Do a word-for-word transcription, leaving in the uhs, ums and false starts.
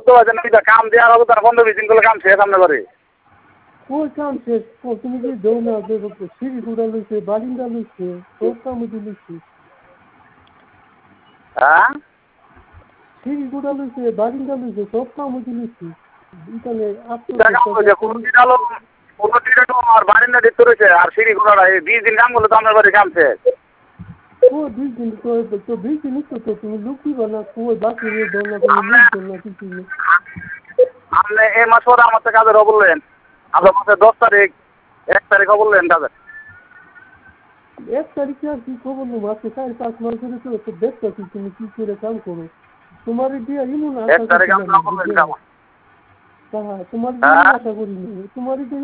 বুঝতে পারছেন না কাম দেওয়ার হবে তার পনেরো বিশ দিন করলে কাম শেষ সামনে করে কই কাম শেষ তুমি যে দেও না সিঁড়ি গুড়া লইছে বারিন্দা লইছে সব কাম দিলিছি হ্যাঁ সিঁড়ি গুড়া লইছে বারিন্দা লইছে সব কাম দিলিছি এখানে আর বারিন্দা দিতে রয়েছে আর সিঁড়ি ঘোড়া বিশ দিন কাম করলে তো আমার বাড়ি কাম শেষ ও বিশ দিন তো বিশ দিন তো তুমি লুক দিবা না কই বাকি নিয়ে দাও না তুমি লুক দাও না কিছু নেই আপনি এই মাস পরে আমার থেকে কাজের বললেন আপনার মাসের দশ তারিখ এক তারিখ বললেন কাজের এক তারিখে আর কি খবর নেবো আজকে চার পাঁচ মাস ধরে তো একটু দেখতে আছি তুমি কি করে কাম করো তোমার দিয়ে ইমন আশা করি হ্যাঁ তোমার আশা করি তোমার